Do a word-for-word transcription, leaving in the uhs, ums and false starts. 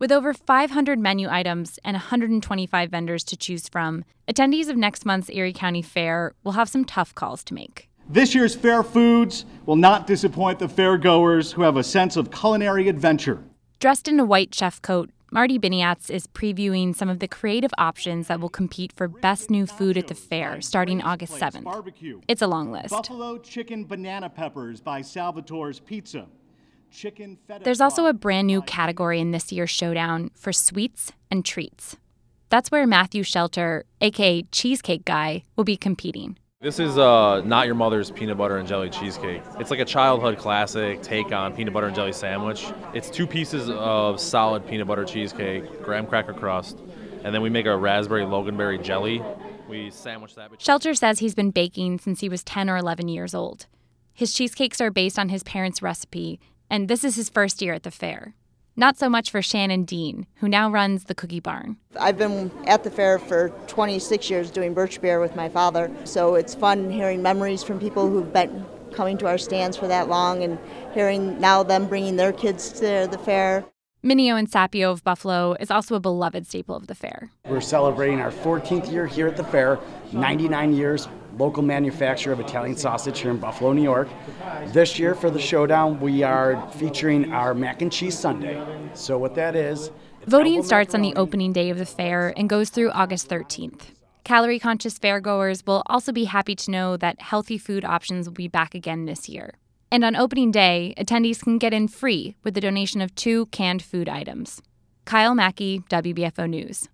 With over five hundred menu items and one hundred twenty-five vendors to choose from, attendees of next month's Erie County Fair will have some tough calls to make. This year's fair foods will not disappoint the fairgoers who have a sense of culinary adventure. Dressed in a white chef coat, Marty Biniatz is previewing some of the creative options that will compete for best new food at the fair starting August seventh. It's a long list. Buffalo chicken banana peppers by Salvatore's Pizza. Chicken feta There's also a brand new category in this year's showdown for sweets and treats. That's where Matthew Shelter, aka Cheesecake Guy, will be competing. This is uh, Not Your Mother's peanut butter and jelly cheesecake. It's like a childhood classic take on peanut butter and jelly sandwich. It's two pieces of solid peanut butter cheesecake, graham cracker crust, and then we make a raspberry loganberry jelly. We sandwich that. Shelter says he's been baking since he was ten or eleven years old. His cheesecakes are based on his parents' recipe, and this is his first year at the fair. Not so much for Shannon Dean, who now runs the Cookie Barn. I've been at the fair for twenty-six years doing Birch Beer with my father, so it's fun hearing memories from people who've been coming to our stands for that long and hearing now them bringing their kids to the fair. Minio and Sapio of Buffalo is also a beloved staple of the fair. We're celebrating our fourteenth year here at the fair, ninety-nine years, local manufacturer of Italian sausage here in Buffalo, New York. This year for the showdown, we are featuring our mac and cheese sundae. So what that is... Voting starts on the opening day of the fair and goes through August thirteenth. Calorie-conscious fairgoers will also be happy to know that healthy food options will be back again this year. And on opening day, attendees can get in free with the donation of two canned food items. Kyle Mackey, W B F O News.